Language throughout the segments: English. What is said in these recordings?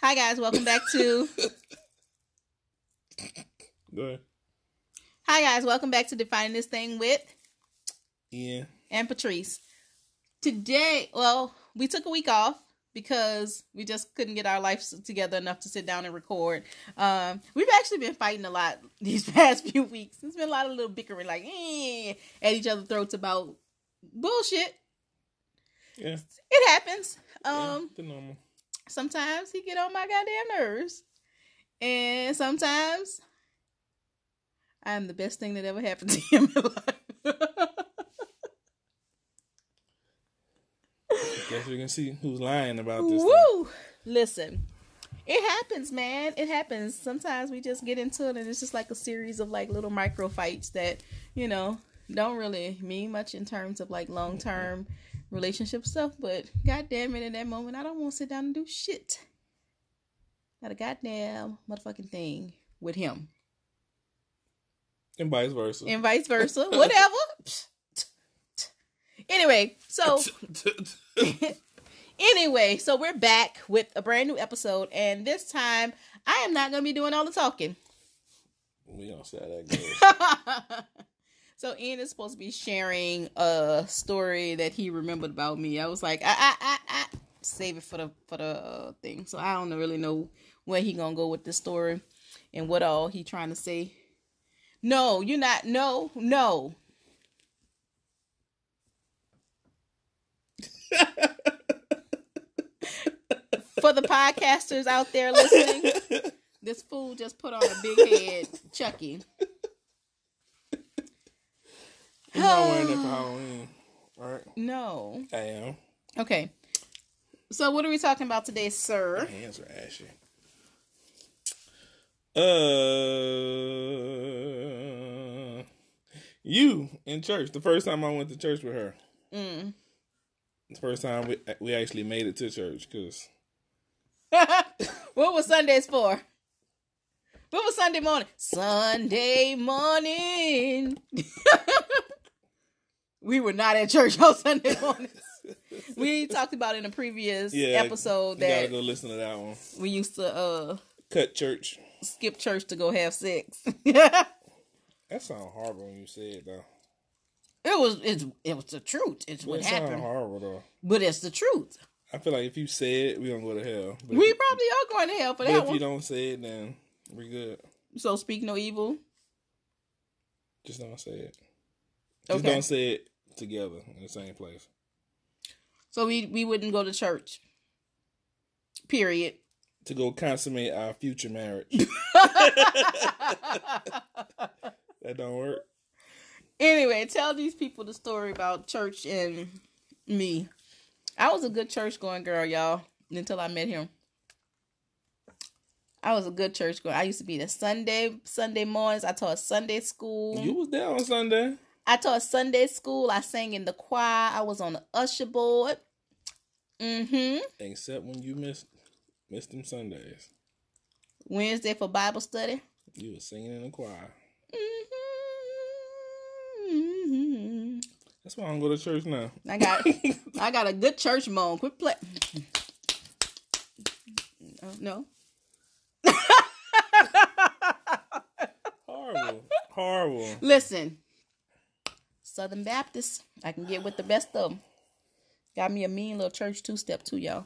Hi guys, welcome back to Go ahead. Hi guys, welcome back to Defining This Thing with Ian and Patrice. Today, we took a week off because we just couldn't get our lives together enough to sit down and record. We've actually been fighting a lot these past few weeks. There's been a lot of little bickering, like at each other's throats about bullshit. Yeah. It happens. The normal. Sometimes he get on my goddamn nerves, and sometimes I am the best thing that ever happened to him in life. Guess we can see who's lying about this. Woo! Listen, it happens, man. It happens. Sometimes we just get into it, and it's just like a series of like little micro fights that don't really mean much in terms of like long term relationship stuff. But god damn it, in that moment, I don't want to sit down and do shit. Not a goddamn motherfucking thing with him. And vice versa. Whatever. Anyway, so we're back with a brand new episode, and this time I am not going to be doing all the talking. We don't say that good. So Ian is supposed to be sharing a story that he remembered about me. I was like, I save it for the thing. So I don't really know where he gonna go with this story and what all he trying to say. No, you're not. No. For the podcasters out there listening, this fool just put on a big head, Chucky. He's not wearing it for Halloween, right? No. I am. Okay. So what are we talking about today, sir? My hands are ashy. You in church. The first time I went to church with her. The first time we actually made it to church, because what was Sundays for? What was Sunday morning? Sunday morning. We were not at church on Sunday mornings. We talked about in a previous episode that you gotta go listen to that one. We used to cut church, skip church to go have sex. That sounds horrible when you say it though. It was the truth. It's what happened. Sounds horrible though. But it's the truth. I feel like if you say it, we gonna go to hell. But we probably are going to hell for that if one. you don't say it, then we're good. So speak no evil. Just don't say it. Just Okay. don't say it together in the same place. So we wouldn't go to church. Period. To go consummate our future marriage. That don't work. Anyway, tell these people the story about church and me. I was a good church going girl, y'all, until I met him. I was a good church girl. I used to be the Sunday mornings. I taught Sunday school. You was there on Sunday. I taught Sunday school. I sang in the choir. I was on the usher board. Except when you missed them Sundays. Wednesday for Bible study. You was singing in the choir. That's why I don't go to church now. I got a good church moan. Quit play. Oh, no. Horrible. Listen, Southern Baptist, I can get with the best of them. Got me a mean little church two-step too, y'all.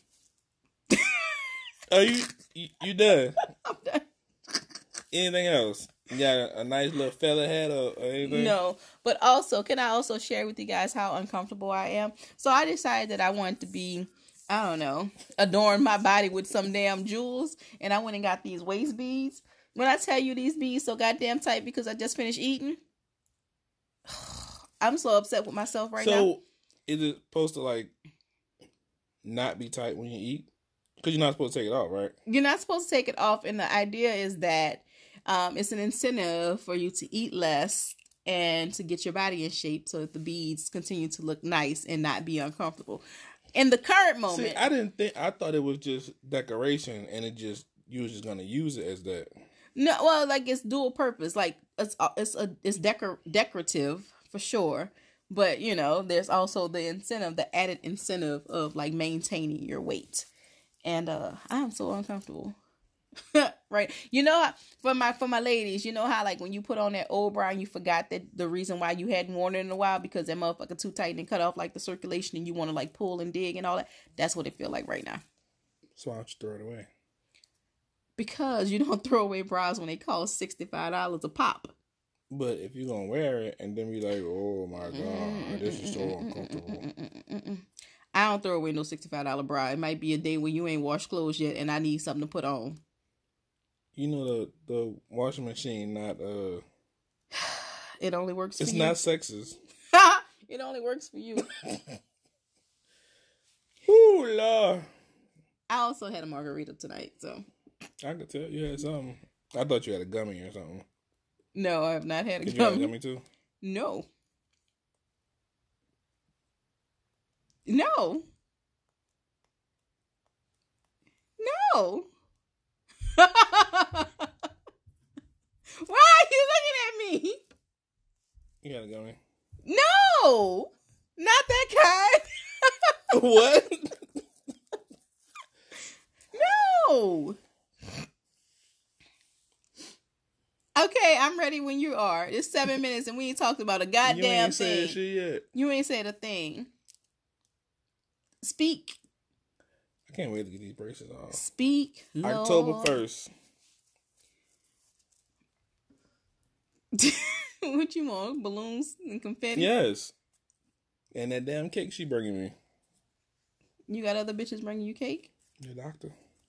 Oh, you done? I'm done. Anything else? You got a nice little feather hat or anything? No, but also, can I also share with you guys how uncomfortable I am? So I decided that I wanted to be, I don't know, adorn my body with some damn jewels, and I went and got these waist beads. When I tell you these beads so goddamn tight because I just finished eating, I'm so upset with myself right now. So, is it supposed to like not be tight when you eat? Because you're not supposed to take it off, right? You're not supposed to take it off, and the idea is that it's an incentive for you to eat less and to get your body in shape so that the beads continue to look nice and not be uncomfortable. In the current moment... See, I thought it was just decoration, and you was just going to use it as that. No, well, like, it's dual purpose. Like, it's decorative, for sure. But, there's also the added incentive of, like, maintaining your weight. And I'm so uncomfortable. Right. You know, for my ladies, you know how like when you put on that old bra and you forgot that the reason why you hadn't worn it in a while because that motherfucker too tight and cut off like the circulation and you want to like pull and dig and all that. That's what it feel like right now. So why don't you throw it away? Because you don't throw away bras when they cost $65 a pop. But if you're gonna wear it and then be like, oh my god, this is so uncomfortable. I don't throw away no $65 bra. It might be a day where you ain't washed clothes yet and I need something to put on. You know the washing machine not It only works for you. It's not sexist. It only works for you. Ooh, Lord. I also had a margarita tonight, so. I could tell you had something. I thought you had a gummy or something. No, I have not had a Did gummy. You had a gummy too? No. No. No. Why are you looking at me? You had a gummy. No. Not that kind. What? No. Okay, I'm ready when you are. It's 7 minutes and we ain't talked about a goddamn you ain't thing. Said shit yet. You ain't said a thing. Speak. I can't wait to get these braces off. Speak. October 1st. What you want? Balloons and confetti? Yes. And that damn cake she bringing me. You got other bitches bringing you cake? The doctor.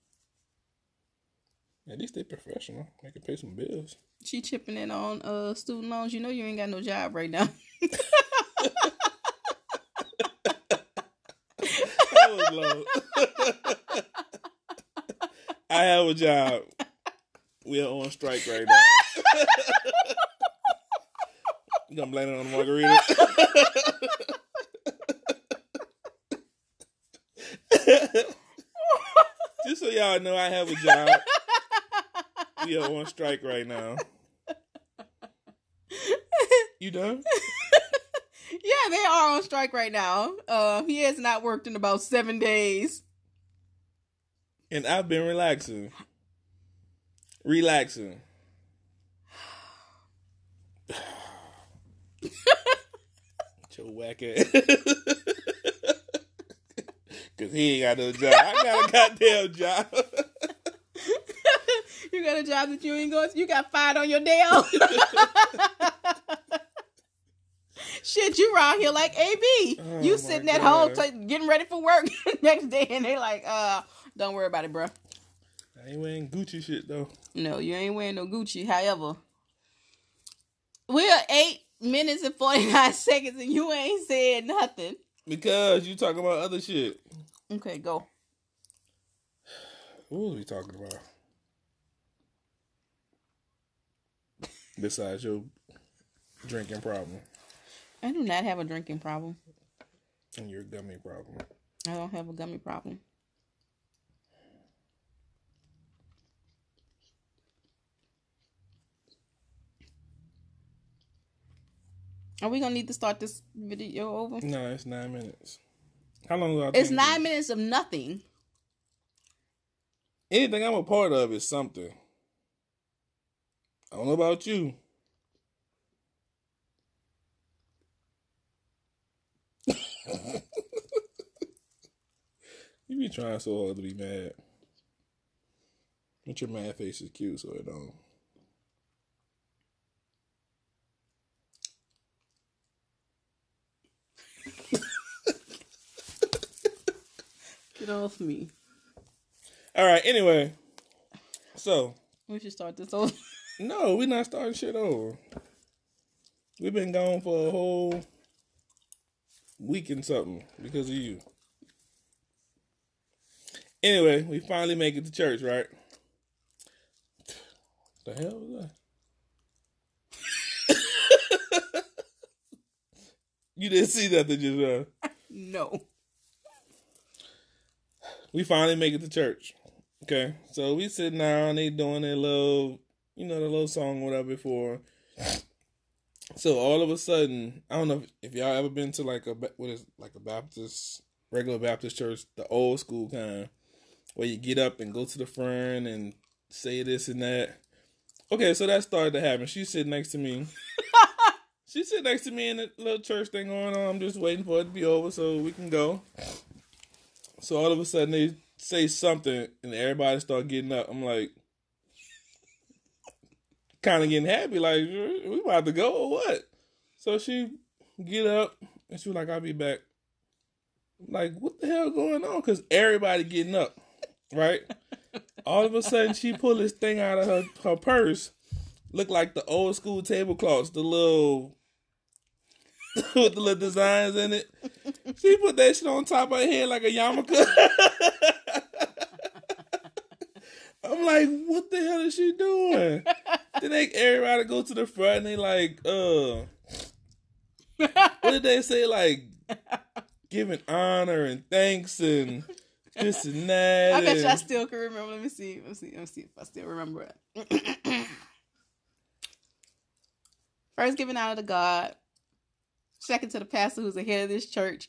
At least they professional. They can pay some bills. She chipping in on student loans. You know you ain't got no job right now. That was low. I have a job. We are on strike right now. You gonna blame it on the margarita? Just so y'all know, I have a job. We are on strike right now. You done? Yeah, they are on strike right now. He has not worked in about 7 days. And I've been relaxing. Relaxing. Your whack ass. Cause he ain't got no job. I got a goddamn job. You got a job that you ain't going to. You got fired on your day off. Shit, you around here like AB. Oh, you sitting at home getting ready for work next day and they like, don't worry about it, bro. I ain't wearing Gucci shit though. No, you ain't wearing no Gucci. However, we are 8 minutes and 49 seconds and you ain't said nothing. Because you talking about other shit. Okay, go. What was we talking about? Besides your drinking problem. I do not have a drinking problem. And your gummy problem. I don't have a gummy problem. Are we gonna need to start this video over? No, it's 9 minutes. How long do I It's 9 minutes of nothing. Anything I'm a part of is something. I don't know about you. You be trying so hard to be mad. But your mad face is cute, so it don't. Get off me. All right, anyway. So. We should start this over. No, we're not starting shit over. We've been gone for a whole week and something because of you. Anyway, we finally make it to church, right? The hell was that? You didn't see nothing just now. No. We finally make it to church. Okay, so we sitting down, they doing their little, the little song or whatever before. So all of a sudden, I don't know if y'all ever been to like a Baptist, regular Baptist church, the old school kind. where you get up and go to the front and say this and that. Okay, so that started to happen. She sit next to me. She sit next to me in the little church thing going on. I'm just waiting for it to be over so we can go. So all of a sudden they say something and everybody start getting up. I'm like, kind of getting happy, like, we about to go or what? So she get up and she was like, I'll be back. I'm like, what the hell going on? Because everybody getting up, right? All of a sudden she pulled this thing out of her purse, looked like the old school tablecloths, the little with the little designs in it. She put that shit on top of her head like a yarmulke. I'm like, what the hell is she doing? Then everybody go to the front and they like, what did they say? Like, giving honor and thanks and this and that. I bet you I still can remember. Let me see if I still remember it. First, giving honor to God. Second, to the pastor who's the head of this church.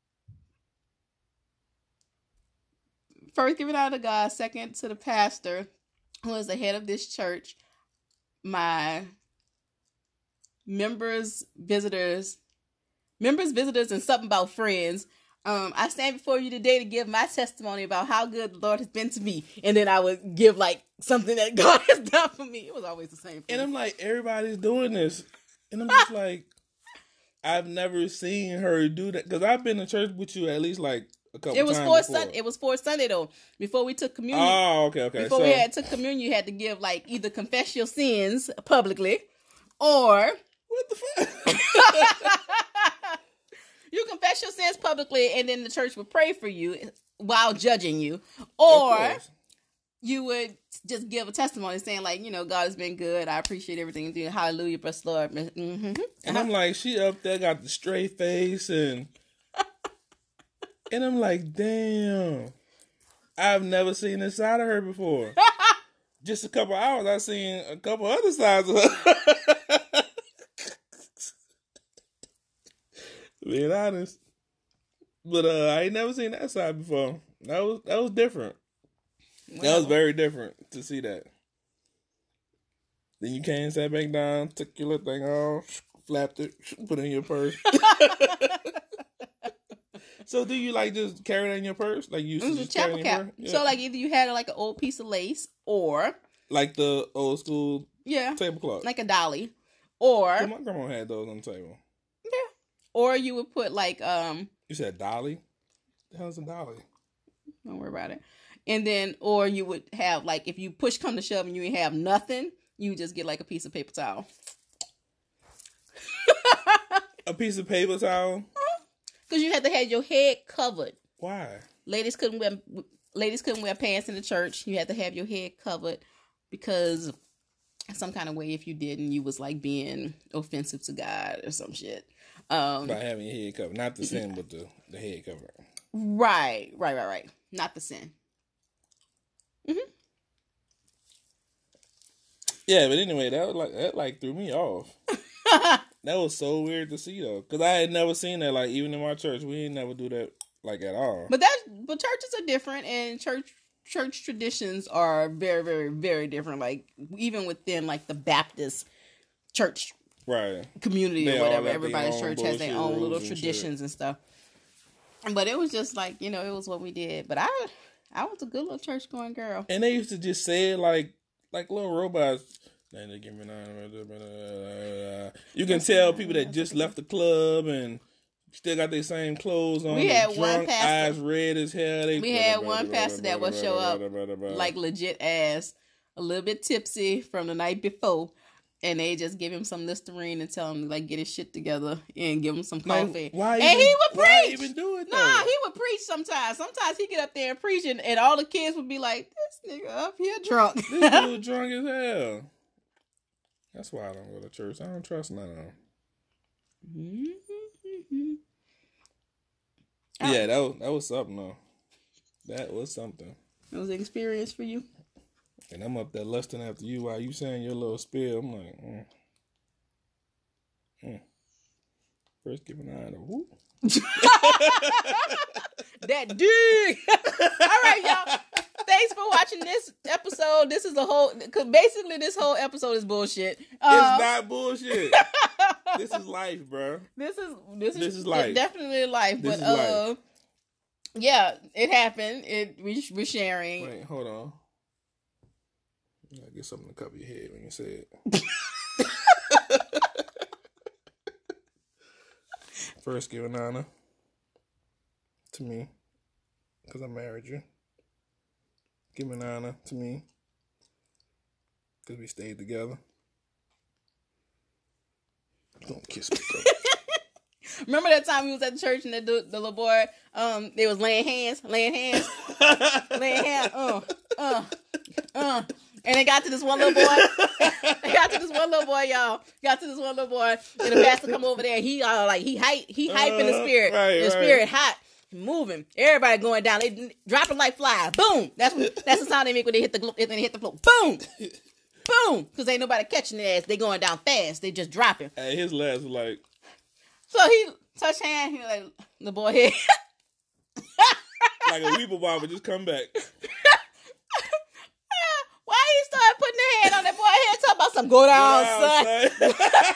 First, giving honor to God. Second, to the pastor who is the head of this church. My members, visitors, and something about friends. I stand before you today to give my testimony about how good the Lord has been to me. And then I would give like something that God has done for me. It was always the same thing. And I'm like, everybody's doing this. And I'm just like, I've never seen her do that. Because I've been to church with you at least like a couple times before. It was for Sunday though. Before we took communion. Oh, okay. Before we took communion, you had to give like either confess your sins publicly or... What the fuck? You confess your sins publicly, and then the church would pray for you while judging you. Or you would just give a testimony saying, like, you know, God has been good. I appreciate everything you do. Hallelujah, bless the Lord. Mm-hmm. And I'm like, she up there got the straight face, and I'm like, damn. I've never seen this side of her before. Just a couple hours, I've seen a couple other sides of her. Being honest, but I ain't never seen that side before. That was different. Well, that was very different to see that. Then you came, sat back down, took your little thing off, flapped it, put it in your purse. So do you like just carry that in your purse? Like you used to just carry it in your purse? Yeah. So like either you had like an old piece of lace or like the old school tablecloth, like a dolly, or my grandma had those on the table. Or you would put like You said dolly? The hell's a dolly? Don't worry about it. And then or you would have like if you push come to shove and you have nothing, you would just get like a piece of paper towel. A piece of paper towel? Because you had to have your head covered. Why? Ladies couldn't wear pants in the church. You had to have your head covered because some kind of way if you didn't, you was like being offensive to God or some shit. By having your head covered. Not the sin, but the head covered. Right. Not the sin. Mm-hmm. Yeah, but anyway, that threw me off. That was so weird to see though. Because I had never seen that, like, even in my church, we ain't never do that, like, at all. But churches are different, and church traditions are very, very, very different. Like, even within, like, the Baptist church community or whatever, everybody's church has their own little traditions and stuff. But it was just like, you know, it was what we did. But I was a good little church going girl. And they used to just say it like little robots. You can tell people that just left the club and still got their same clothes on. We had drunk, one pastor, eyes red as hell. We had one pastor that would show up like legit ass, a little bit tipsy from the night before. And they just give him some Listerine and tell him to like get his shit together and give him some coffee. He would preach. Why even do it? Nah, he would preach sometimes. Sometimes he get up there and preach, and all the kids would be like, "This nigga up here drunk." This dude drunk as hell. That's why I don't go to church. I don't trust none of them. Mm-hmm. Yeah, that was something though. That was something. It was an experience for you. And I'm up there lusting after you while you saying your little spiel. I'm like, First giving eye to whoop. That dig. All right, y'all. thanks for watching this episode. This is because basically this whole episode is bullshit. It's not bullshit. This is life, bro. This is life. Definitely life. This But is life. yeah, it happened. We're sharing. Wait, hold on. I get something to cover your head when you say it. First, giving honor to me, because I married you. Giving honor to me, because we stayed together. Don't kiss me, bro. Remember that time we was at the church and the little boy, they was laying hands. And they got to this one little boy. Y'all. Got to this one little boy, and the pastor come over there. And he hype in the spirit. The spirit hot, moving. Everybody going down. They dropping like flies. Boom. That's the sound they make when they hit the floor. Boom. Boom. Because ain't nobody catching their ass. They going down fast. They just dropping. Hey, his last was like. So he touched hand. He like the boy head. Like a weeper barber just come back. Why he started putting the hand on that boy head? Talking about something. Go down,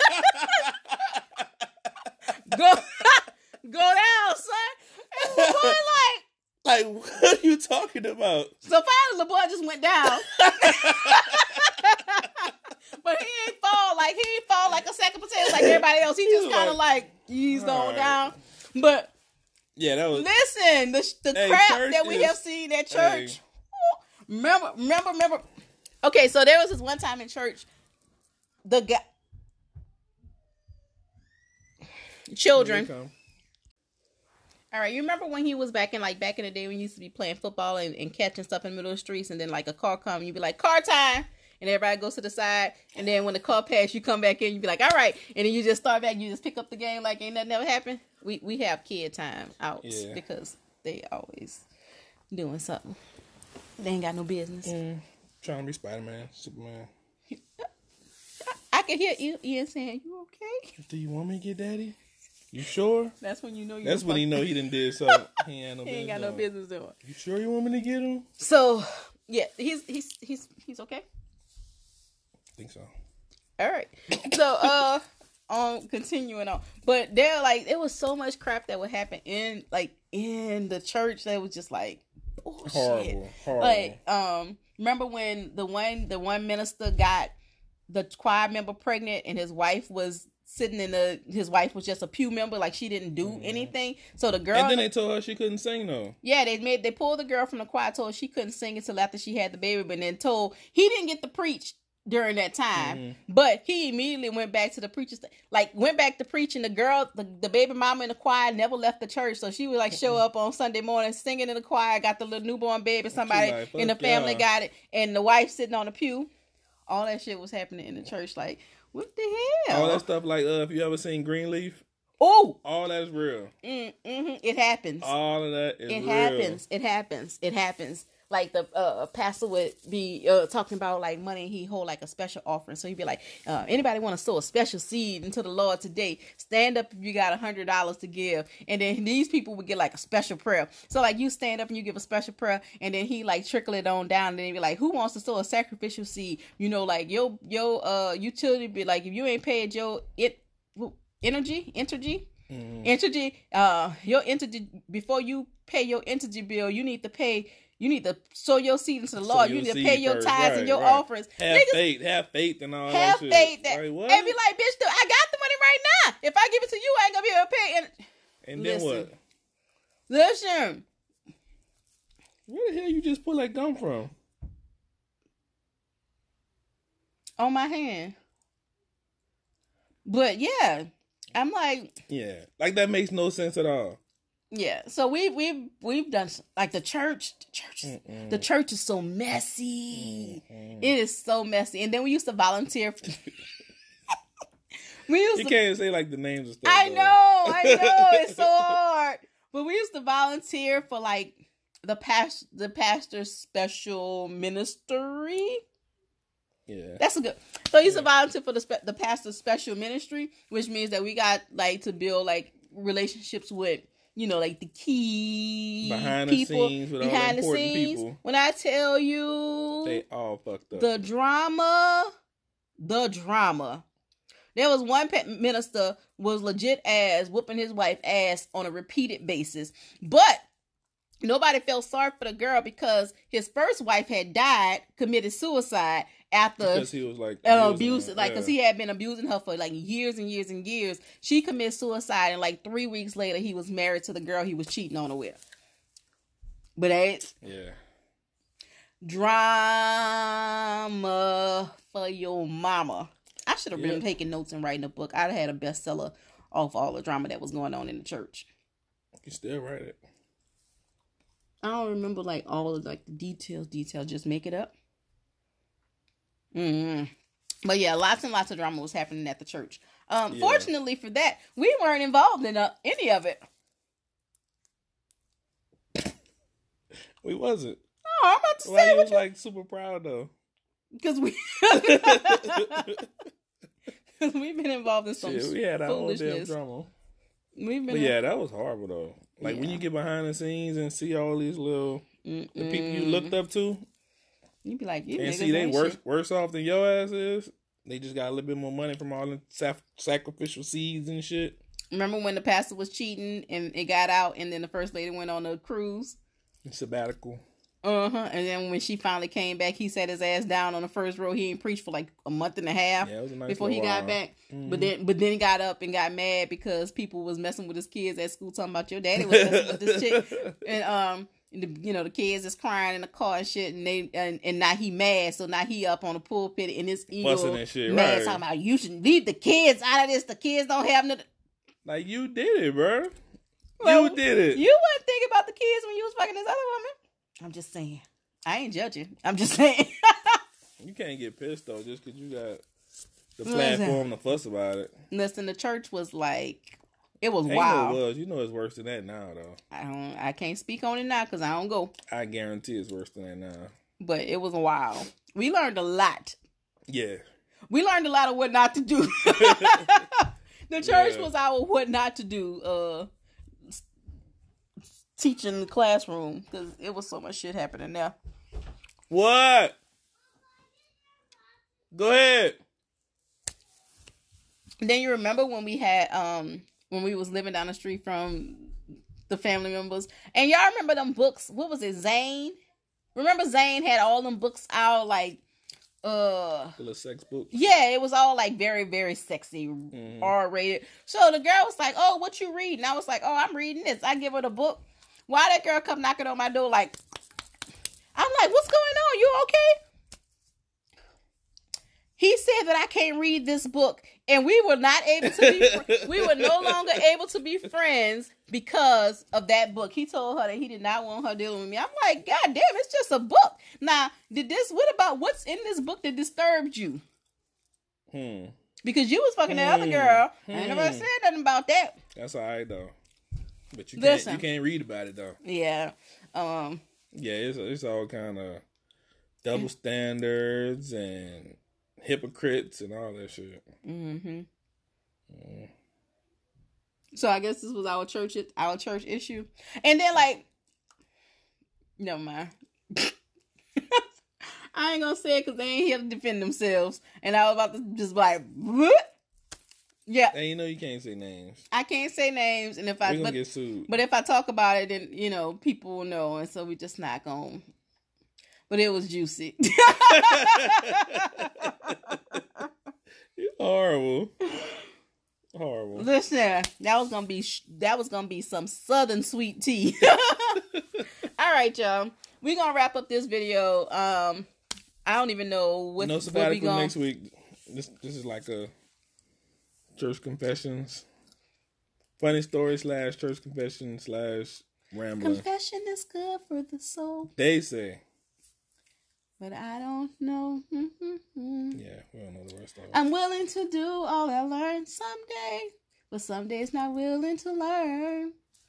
son. Go down, son. And the boy like, what are you talking about? So finally, the boy just went down. But he ain't fall like a sack of potatoes like everybody else. He just kind of like eased on down. But yeah, that was. Listen, the crap that we have seen at church. Remember. Okay, so there was this one time in church, the guy, children. All right, you remember when he was back in the day when you used to be playing football and catching stuff in the middle of the streets, and then like a car come, you'd be like, car time, and everybody goes to the side, and then when the car passed, you come back in, you be like, all right, and then you just start back, you just pick up the game like ain't nothing ever happened. We have kid time out because they always doing something. They ain't got no business. Trying to be Spider-Man, Superman. I can hear Ian saying, "You okay? Do you want me to get Daddy? You sure?" That's when you know. That's when he know he done did so. He ain't got no business doing. You sure you want me to get him? So yeah, he's okay. I think so. All right. So continuing on, but there was so much crap that would happen in the church that was just like bullshit. Horrible. Like remember when the one minister got the choir member pregnant and his wife was sitting his wife was just a pew member, like she didn't do anything. So the girl, and then they told her she couldn't sing though. Yeah, they pulled the girl from the choir, told her she couldn't sing until after she had the baby, but then told he didn't get to preach during that time, but he immediately went back to the preacher, went back to preaching. The girl, the baby mama in the choir never left the church, so she would show up on Sunday morning singing in the choir, got the little newborn baby, somebody in the family got it, and the wife sitting on the pew. All that shit was happening in the church. Like, what the hell? All that stuff, if you ever seen Greenleaf, all that's real. It happens. All of that is real. It happens. Like the pastor would be talking about money, and he hold a special offering. So he'd be like, anybody want to sow a special seed into the Lord today? Stand up if you got $100 to give. And then these people would get a special prayer. So you stand up and you give a special prayer, and then he trickle it on down, and then he'd be like, who wants to sow a sacrificial seed? Your utility be if you ain't paid your energy, your energy before you pay your energy bill, you need to sow your seed into the Lord. You need to pay your tithes and your offerings. Have faith and all that have shit. Faith that, and be like, bitch, I got the money right now. If I give it to you, I ain't gonna be able to pay. And then what? Listen. Where the hell you just pull that gum from? On my hand. But yeah, I'm yeah, that makes no sense at all. Yeah, so we've done the church. The church is so messy. It is so messy. And then we used to volunteer. You can't say the names of stuff. I know, it's so hard. But we used to volunteer for the pastor's special ministry. Yeah, that's a good. So we used to volunteer for the pastor's special ministry, which means that we got to build relationships with like the key behind people, the scenes with all the behind the important scenes. people. When I tell you, They all fucked up. the drama. There was one minister was legit ass whooping his wife ass on a repeated basis, but nobody felt sorry for the girl because his first wife had died, committed suicide after because he was like abusing, because he had been abusing her for like years and years and years. She committed suicide, and like 3 weeks later, he was married to the girl he was cheating on her with. But that's drama for your mama. I should have been taking notes and writing a book. I'd have had a bestseller off all the drama that was going on in the church. You can still write it. I don't remember like all of like the details. Just make it up. But yeah, lots and lots of drama was happening at the church. Fortunately for that, we weren't involved in any of it. We wasn't. Oh, I'm about to Why say you what was like super proud though? Because we've been involved in some we had our own damn foolishness. drama. But yeah, that was horrible though. Like when you get behind the scenes and see all these little the people you looked up to, you be like, and see they worse off than your ass is. They just got a little bit more money from all the sacrificial seeds and shit. Remember when the pastor was cheating and it got out, and then the first lady went on a cruise, sabbatical. And then when she finally came back, he sat his ass down on the first row. He ain't preached for like a month and a half before he got back. But then he got up and got mad because people was messing with his kids at school, talking about your daddy was messing with this chick, and the kids is crying in the car and shit, and now he mad, so now he up on the pulpit in his ego, and shit, mad, talking about you should leave the kids out of this. The kids don't have no. Like you did it, bro. Well, you did it. You wasn't thinking about the kids when you was fucking this other woman. I'm just saying. I ain't judging. I'm just saying. You can't get pissed though just because you got the platform to fuss about it. Listen, the church was like, it was wild. You know it's worse than that now though. I can't speak on it now because I don't go. I guarantee it's worse than that now. But it was wild. We learned a lot. Yeah. We learned a lot of what not to do. The church was our what not to do. Teaching the classroom because it was so much shit happening there. What? Go ahead. Then you remember when we had when we was living down the street from the family members, and y'all remember them books? What was it, Zane? Remember Zane had all them books out like the little sex books. Yeah, it was all like very, very sexy, R-rated. So the girl was like, "Oh, what you reading?" I was like, "Oh, I'm reading this." I give her the book. Why that girl come knocking on my door like, I'm like, "What's going on? You okay?" He said that I can't read this book, and we were not able to be. We were no longer able to be friends because of that book. He told her that he did not want her dealing with me. I'm like, God damn, it's just a book. Now, what about what's in this book that disturbed you? Because you was fucking that other girl. I ain't never said nothing about that. That's all right though. But you Listen, can't read about it though. Yeah. Yeah, it's all kind of double standards and hypocrites and all that shit. So I guess this was our church issue. And then like, never mind. I ain't gonna say it because they ain't here to defend themselves. And I was about to just like, what? Yeah. And you know you can't say names. I can't say names, and if we're gonna get sued. But if I talk about it, then people will know, and so we just not gonna. But it was juicy. Horrible. Listen, that was gonna be some Southern sweet tea. All right, y'all. We're gonna wrap up this video. I don't even know what. No sabbatical next week. This is like a church confessions, funny story / church confession / rambling. Confession is good for the soul. They say. But I don't know. Yeah, we don't know the rest of it. I'm willing to do all I learned someday, but some days not willing to learn.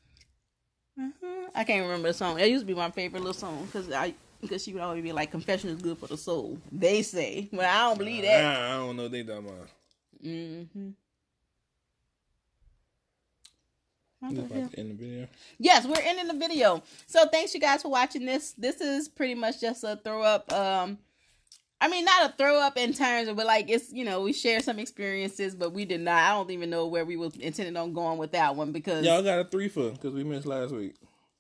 I can't remember the song. It used to be my favorite little song because she would always be like, "Confession is good for the soul." They say. Well, I don't believe that. I don't know what they talking about. We're about to end the video. Yes, we're ending the video. So thanks you guys for watching this. This is pretty much just a throw up. I mean, not a throw up in terms of, but like it's, you know, we share some experiences, but we did not. I don't even know where we were intending on going with that one because y'all got a 3 for because we missed last week.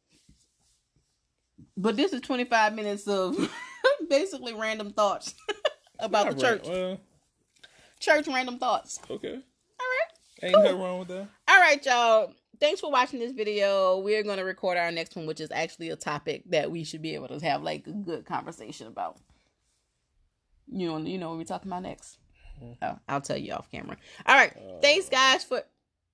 But this is 25 minutes of basically random thoughts about the church. Church random thoughts. Okay. All right. Ain't nothing wrong with that. All right, y'all. Thanks for watching this video. We're going to record our next one, which is actually a topic that we should be able to have like a good conversation about. You know what we're talking about next? Oh, I'll tell you off camera. All right. Thanks, guys, for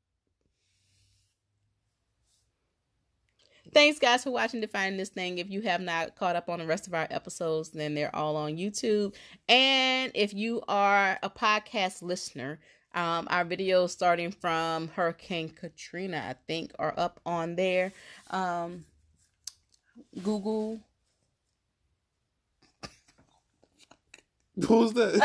watching Defining This Thing. If you have not caught up on the rest of our episodes, then they're all on YouTube. And if you are a podcast listener, our videos starting from Hurricane Katrina, I think, are up on there. Google. Who's that?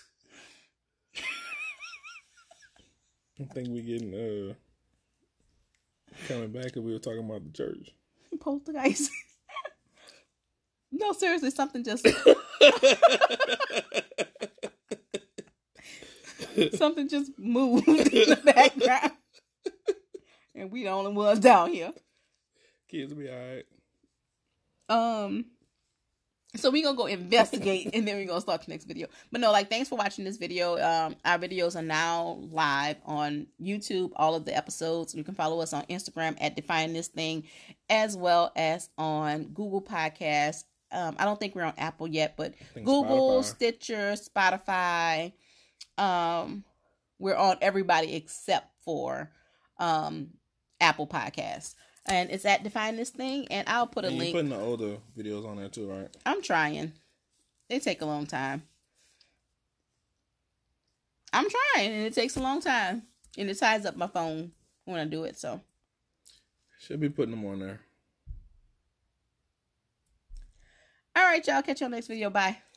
I think we getting coming back because we were talking about the church. Poltergeist. No, seriously, something just something just moved in the background, and we the only ones down here. Kids will be all right. So we gonna go investigate and then we're gonna start the next video. But no, like, thanks for watching this video. Our videos are now live on YouTube, all of the episodes. You can follow us on Instagram at Defining This Thing, as well as on Google Podcasts. I don't think we're on Apple yet, but Google, Spotify. Stitcher, Spotify. We're on everybody except for Apple Podcasts. And it's at Define This Thing, and I'll put a link. You're putting the older videos on there too, right? I'm trying. They take a long time. I'm trying, and it takes a long time. And it ties up my phone when I do it, so. Should be putting them on there. All right, y'all. Catch you on the next video. Bye.